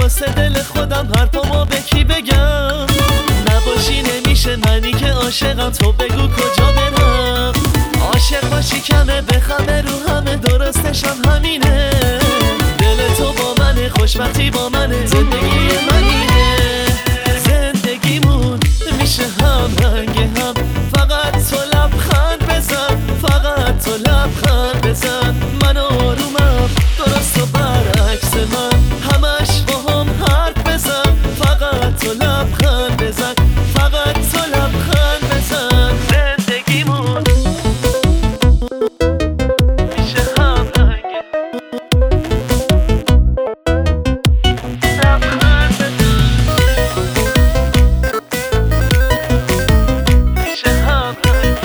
واسه دل خودم حرفامو به کی بگم؟ نباشی نمیشه منی که عاشقم، تو بگو کجا برم؟ عاشق باشی کمه بخمه رو همه، درستشم همینه. دل تو با منه، خوشبختی با منه، زندگی منینه. زندگیمون میشه هم رنگ هم، فقط تو لبخند بزن، فقط تو لبخند بزن. من آرومم درست و برعکس من، همش با هم حرف بزن، فقط تو لبخند بزن، فقط تو لبخند بزن. زندگیمون میشه هم رنگ لبخند بزن، میشه هم رنگ.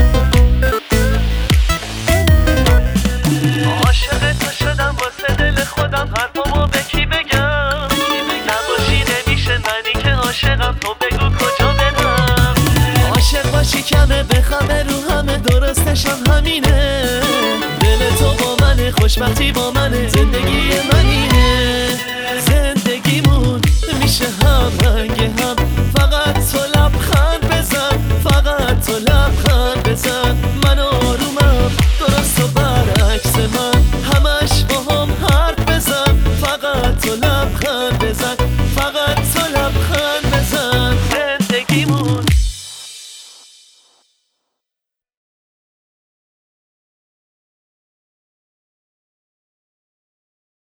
عاشق تو شدم واسه دل خودم، حرفامو به کی بگم؟ نباشی نمیشه منی که عاشقم، تو بگو کجا برم؟ عاشق باشی کمه بخمه رو همه، درستشم همینه. دل تو با منه، خوشبختی با منه، زندگی منینه. زندگیمون میشه هم رنگ هم، فقط تو